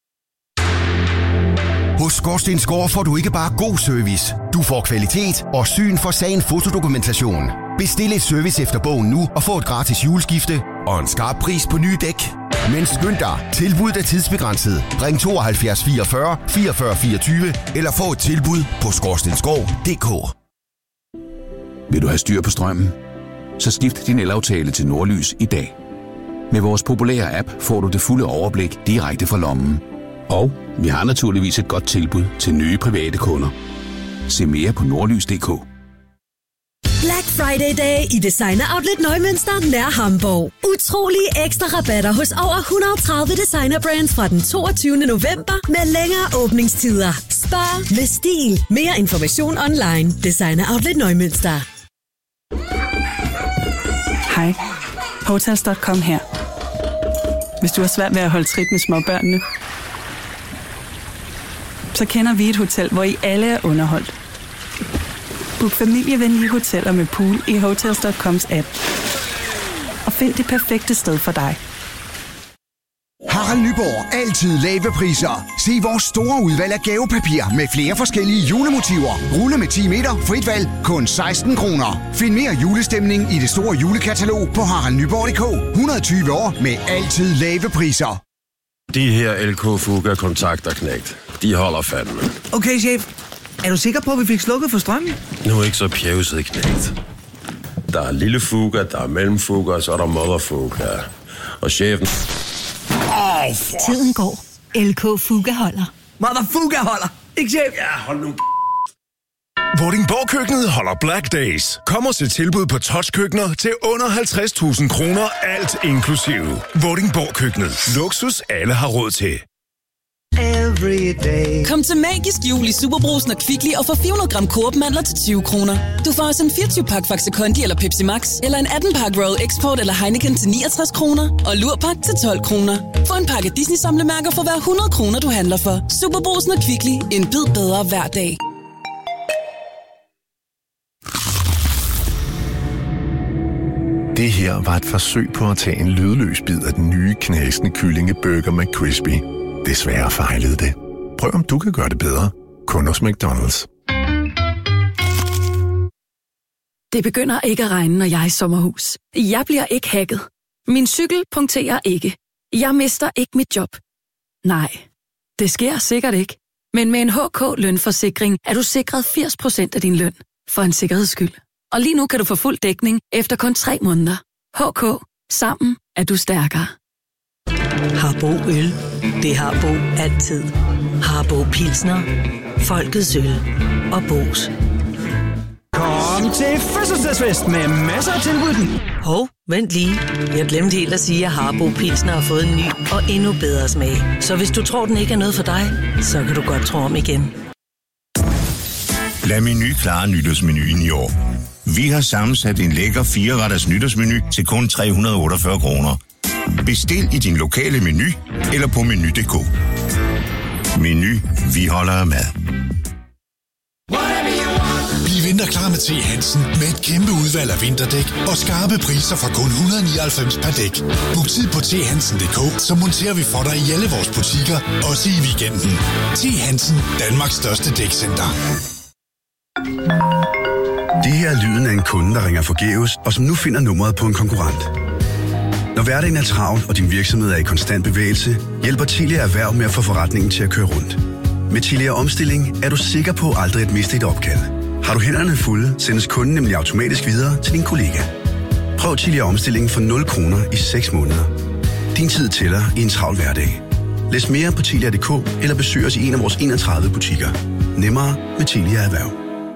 Hos Skorstensgård får du ikke bare god service. Du får kvalitet og syn for sagen fotodokumentation. Bestil et service efter bogen nu og få et gratis juleskifte og en skarp pris på nye dæk. Men skynd dig, tilbuddet er tidsbegrænset. Ring tooghalvfjerds fireogfyrre fireogfyrre fireogtyve eller få et tilbud på skorstensgård punktum d k. Vil du have styr på strømmen? Så skift din elaftale til Nordlys i dag. Med vores populære app får du det fulde overblik direkte fra lommen. Og vi har naturligvis et godt tilbud til nye private kunder. Se mere på nordlys punktum d k. Black Friday Day i Designer Outlet Neumünster nær Hamburg. Utrolige ekstra rabatter hos over et hundrede og tredive designer brands fra den toogtyvende november med længere åbningstider. Spar med stil. Mere information online. Designer Outlet Neumünster. Hej. Hotels punktum com her. Hvis du har svært ved at holde trit med småbørnene, så kender vi et hotel, hvor I alle er underholdt. Book familievenlige hoteller med pool i Hotels punktum coms app. Og find det perfekte sted for dig. Harald Nyborg. Altid lave priser. Se vores store udvalg af gavepapir med flere forskellige julemotiver. Rulle med ti meter. Frit valg. Kun seksten kroner. Find mere julestemning i det store julekatalog på harald nyborg punktum d k. et hundrede og tyve år med altid lave priser. De her L K Fuga kontakter knægt. De holder fandme. Okay, chef. Er du sikker på, at vi fik slukket for strømmen? Nu er ikke så pjevset, knægt. Der er lille Fuga, der er mellemfuga, og så er der mother Fuga. Og chefen... Oh, Tiden går. L K Fuga holder. Mother Fuga holder. Ikke chef? Ja, hold nu. Vordingborg-køkkenet holder Black Days. Kom og se tilbud på touchkøkkener til under halvtreds tusind kroner, alt inklusive. Vordingborg-køkkenet. Luksus, alle har råd til. Kom til Magisk Jul i Superbrusen og Kvickly og få fire hundrede gram Coop-mandler til tyve kroner. Du får også en fireogtyve pakke Faxe Kondi eller Pepsi Max, eller en atten pakke Royal Export eller Heineken til niogtres kroner, og Lurpak til tolv kroner. Få en pakke Disney-samlemærker for hver hundrede kroner, du handler for. Superbrusen og Kvickly. En bid bedre hver dag. Det her var et forsøg på at tage en lydløs bid af den nye knasende kyllingeburger McCrispy. Desværre fejlede det. Prøv om du kan gøre det bedre. Kun hos McDonald's. Det begynder ikke at regne, når jeg er i sommerhus. Jeg bliver ikke hacket. Min cykel punkterer ikke. Jeg mister ikke mit job. Nej, det sker sikkert ikke. Men med en H K-lønforsikring er du sikret firs procent af din løn. For en sikkerheds skyld. Og lige nu kan du få fuld dækning efter kun tre måneder. H K. Sammen er du stærkere. Harbo Øl. Det har Bo altid. Harbo Pilsner. Folkets øl. Og Bo's. Kom til fødselsdagsfest med masser af tilbud. Hov, vent lige. Jeg glemte helt at sige, at Harbo Pilsner har fået en ny og endnu bedre smag. Så hvis du tror, den ikke er noget for dig, så kan du godt tro om igen. Lad Meny klare nytårsmenuen i år. Vi har sammensat en lækker fire-retters nytårsmenu til kun tre hundrede og otteogfyrre kroner. Bestil i din lokale Meny eller på meny punktum d k. Meny, vi holder af mad. Bliv vinterklar med T. Hansen med et kæmpe udvalg af vinterdæk og skarpe priser fra kun et hundrede og nioghalvfems per dæk. Book tid på t hansen punktum d k, så monterer vi for dig i alle vores butikker, også i weekenden. T. Hansen, Danmarks største dækcenter. Det her er lyden af en kunde, der ringer forgæves, og som nu finder nummeret på en konkurrent. Når hverdagen er travl, og din virksomhed er i konstant bevægelse, hjælper Tilia Erhverv med at få forretningen til at køre rundt. Med Tilia Omstilling er du sikker på aldrig at miste et opkald. Har du hænderne fulde, sendes kunden nemlig automatisk videre til din kollega. Prøv Tilia Omstilling for nul kroner i seks måneder. Din tid tæller i en travl hverdag. Læs mere på tilia punktum d k eller besøg os i en af vores enogtredive butikker. Nemmere med Tilia Erhverv.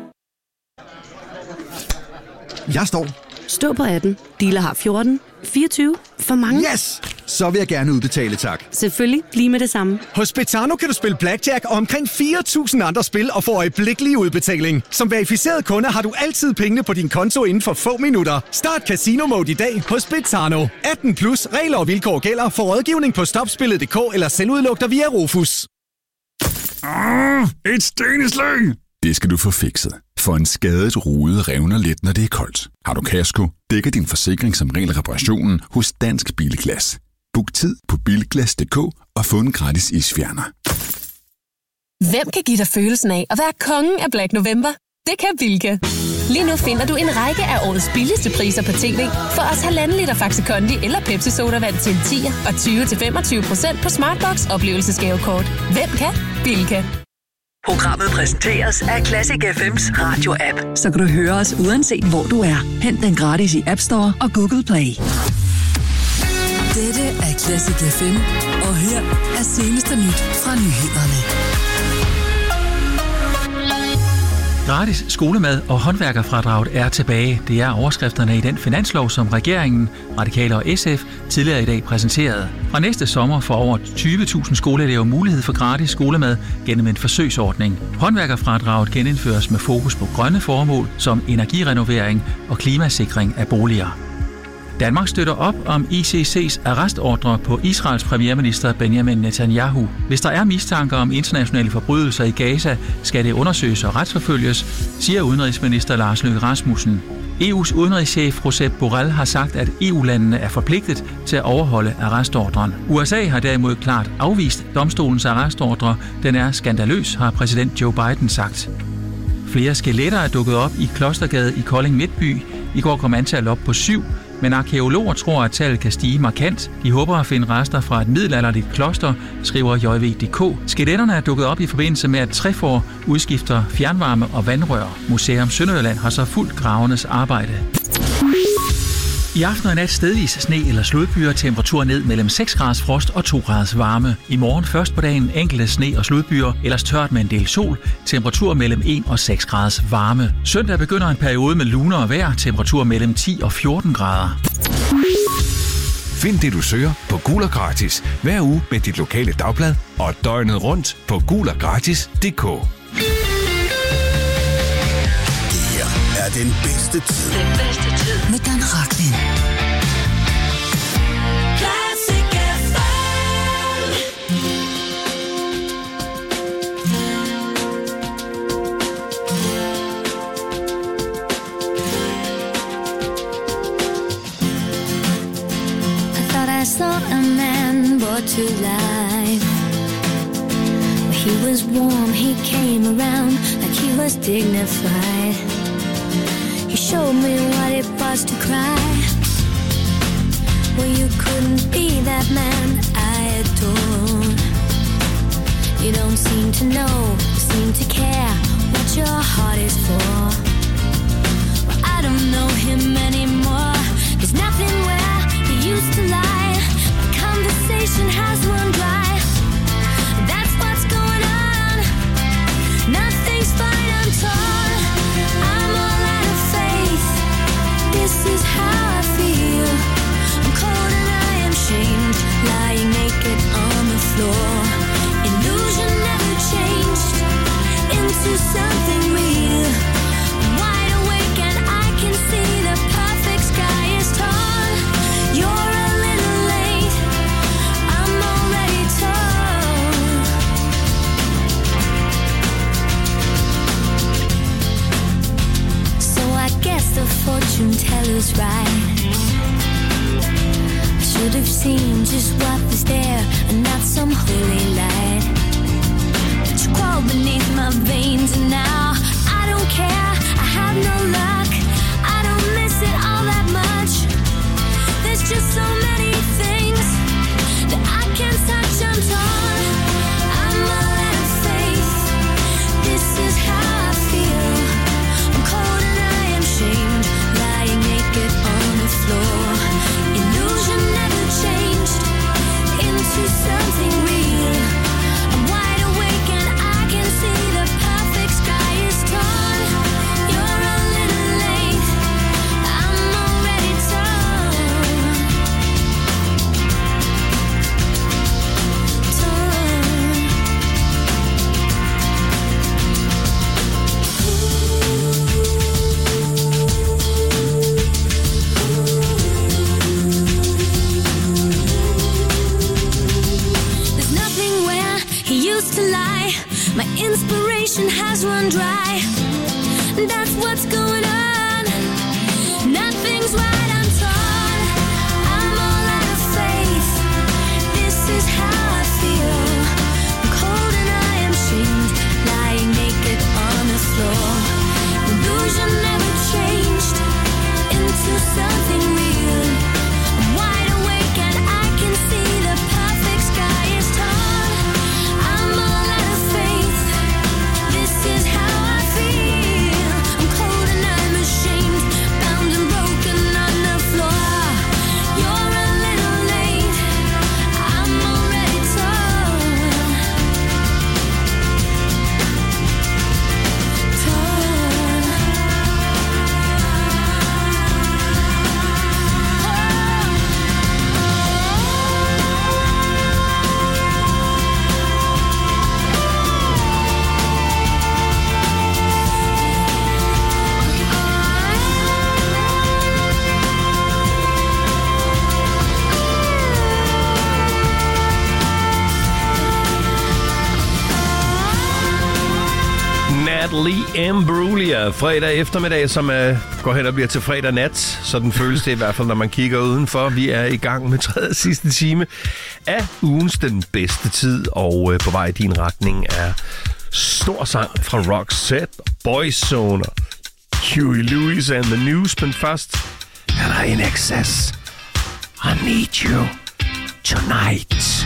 Jeg står. Stå på atten. Dealer har fjorten. fireogtyve. For mange. Yes! Så vil jeg gerne udbetale, tak. Selvfølgelig. Lige med det samme. Hos Betano kan du spille blackjack og omkring fire tusind andre spil og få øjeblikkelig udbetaling. Som verificeret kunde har du altid pengene på din konto inden for få minutter. Start Casino Mode i dag hos Betano. atten plus. Regler og vilkår gælder. For rådgivning på stopspillet punktum d k eller selvudlugter via Rufus. Ah, et steneslag! Det skal du få fikset. For en skadet rude revner let, når det er koldt. Har du kasko, dækker din forsikring som regel reparationen hos Dansk Bilglas. Book tid på bilglas punktum d k og få en gratis isfjerner. Hvem kan give dig følelsen af at være kongen af Black November? Det kan Bilka. Lige nu finder du en række af årets billigste priser på tv. For os halvanden liter Faxe Kondi eller Pepsi Sodavand til en tier og tyve til femogtyve procent på Smartbox oplevelsesgavekort. Hvem kan? Bilka. Programmet præsenteres af Classic F M's radio-app. Så kan du høre os uanset hvor du er. Hent den gratis i App Store og Google Play. Dette er Classic F M, og her er seneste nyt fra nyhederne. Gratis skolemad og håndværkerfradraget er tilbage. Det er overskrifterne i den finanslov, som regeringen, Radikale og S F tidligere i dag præsenterede. Fra næste sommer får over tyve tusind skoleelever mulighed for gratis skolemad gennem en forsøgsordning. Håndværkerfradraget genindføres med fokus på grønne formål som energirenovering og klimasikring af boliger. Danmark støtter op om I C C's arrestordre på Israels premierminister Benjamin Netanyahu. Hvis der er mistanker om internationale forbrydelser i Gaza, skal det undersøges og retsforfølges, siger udenrigsminister Lars Løkke Rasmussen. E U's udenrigschef Josep Borrell har sagt, at E U-landene er forpligtet til at overholde arrestordren. U S A har derimod klart afvist domstolens arrestordre. Den er skandaløs, har præsident Joe Biden sagt. Flere skeletter er dukket op i Klostergade i Kolding Midtby. I går kom antallet op på syv. men arkæologer tror, at tallet kan stige markant. De håber at finde rester fra et middelalderligt kloster, skriver J V punktum d k. Skeletterne er dukket op i forbindelse med, at Trefor udskifter fjernvarme og vandrør. Museum Sønderjylland har så fulgt gravernes arbejde. I aften og nat stedvis sne eller sludbyer, temperatur ned mellem seks graders frost og to graders varme. I morgen først på dagen enkelte sne og sludbyer, ellers tørt med en del sol, temperatur mellem en og seks graders varme. Søndag begynder en periode med lunere vejr, temperatur mellem ti og fjorten grader. Find det, du søger på Gul og Gratis hver uge med dit lokale dagblad og døgnet rundt på gul og gratis punktum d k. Er den bedste tid. Den bedste tid. Med Dan Rachlin. Classic F I thought I saw a man brought to life. He was warm, he came around like he was dignified. He showed me what it was to cry. Well, you couldn't be that man I adore. You don't seem to know, seem to care what your heart is for. Well, I don't know him anymore. There's nothing where he used to lie. My conversation has run dry. That's what's going on. Nothing's fine, I'm torn. I'm all out of faith. This is how I feel. I'm cold and I am shamed, lying naked on the floor. Illusion never changed into something real. I'm wide awake and I can see the perfect sky is torn. You're a little late. I'm already torn. So I guess the fortune teller's right. I should have seen just what was there and not some holy light. But you crawl beneath my veins and now I don't care. I have no luck. I don't miss it all that much. There's just so many things that I can't touch. I'm torn. I'm all out of faith. This is how I feel. I'm cold and I am shamed, lying naked on the floor. Illusion never changed into something real. I'm wide awake and I can see the perfect sky is torn. You're a little late. I'm already torn. Torn. There's nothing where he used to lie. My inspiration has run dry. That's what's going on. Nothing's right, I'm torn. I'm all out of faith. This is how I feel. I'm cold and I am shamed, lying naked on the floor. Illusion never changed into something real. I'm wide awake and I can see the perfect sky is torn. I'm all out of faith. This is how I feel. I'm cold and I'm ashamed, bound and broken on the floor. You're a little late. I'm already torn. Torn. Natalie Imbruglia. Fredag eftermiddag, som uh, går hen og bliver til fredag nat. Sådan føles det i hvert fald, når man kigger udenfor. Vi er i gang med tredje sidste time af ugens Den Bedste Tid. Og uh, på vej i din retning er stor sang fra Roxette, Boyzone, Huey Lewis and the News. Men først eller In Excess. I need you tonight.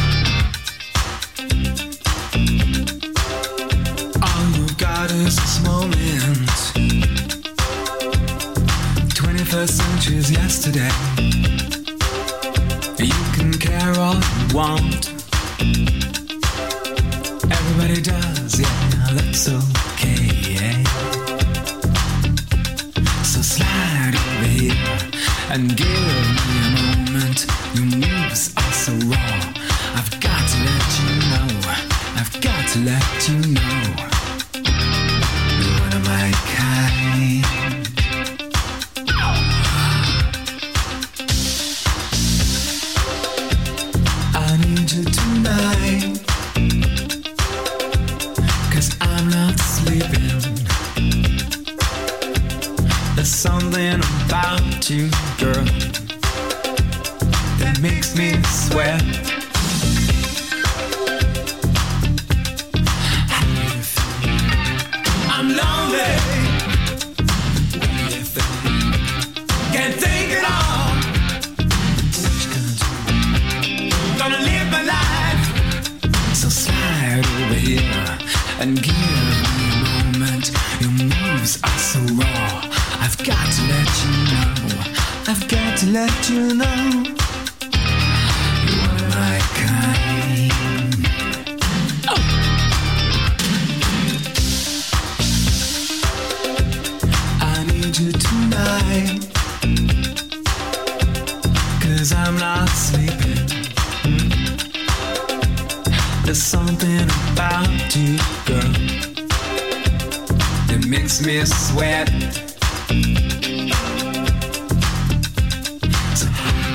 All you've got is this moment. twenty-first century's yesterday. You can care all you want. Everybody does, yeah, that's okay, yeah. So slide over here and give me a moment. Your moves are so raw. I've got to let you know. I've got to let you know. You're one of my kind. I need you tonight, 'cause I'm not sleeping. There's something about you, girl, that makes me sweat. I'm lonely. What do you think? Can't think at all. What you gonna do? Gonna live my life. So slide over here and give me a moment. Your moves are so raw. I've got to let you know. I've got to let you know. You're one of my kind. Oh. I need you tonight, 'cause I'm not sleeping. There's something about you, girl, that makes me sweat. So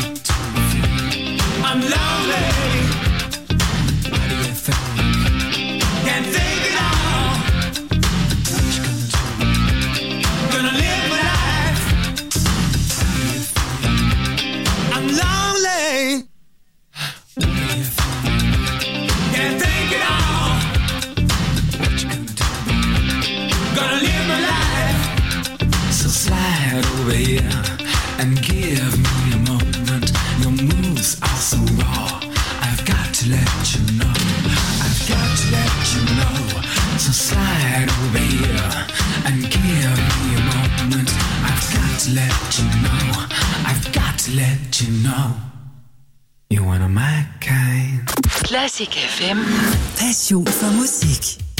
I'm lonely. What do you think? Can't think it all. What you gonna do? Gonna live my life. What do you think? I'm lonely. What do you think? Can't think it all. What you gonna do? Gonna live my life. So slide over here and give me a moment. Your moves are so raw. I've got to let you know. I've got to let you know. So slide over here and give me a moment. I've got to let you know. I've got to let you know. You're one of my kind. Classic F M. Passion for musik.